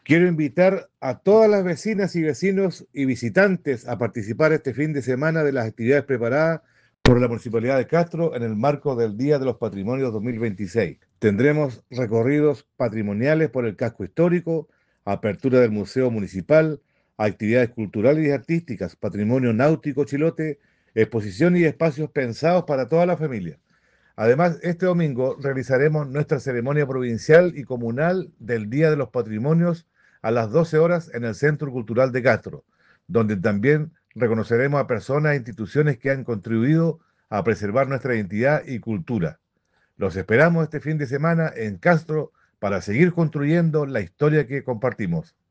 Quiero invitar a todas las vecinas y vecinos y visitantes a participar este fin de semana de las actividades preparadas por la Municipalidad de Castro en el marco del Día de los Patrimonios 2026. Tendremos recorridos patrimoniales por el casco histórico, apertura del Museo Municipal, actividades culturales y artísticas, patrimonio náutico chilote, exposición y espacios pensados para toda la familia. Además, este domingo realizaremos nuestra ceremonia provincial y comunal del Día de los Patrimonios a las 12 horas en el Centro Cultural de Castro, donde también reconoceremos a personas e instituciones que han contribuido a preservar nuestra identidad y cultura. Los esperamos este fin de semana en Castro para seguir construyendo la historia que compartimos.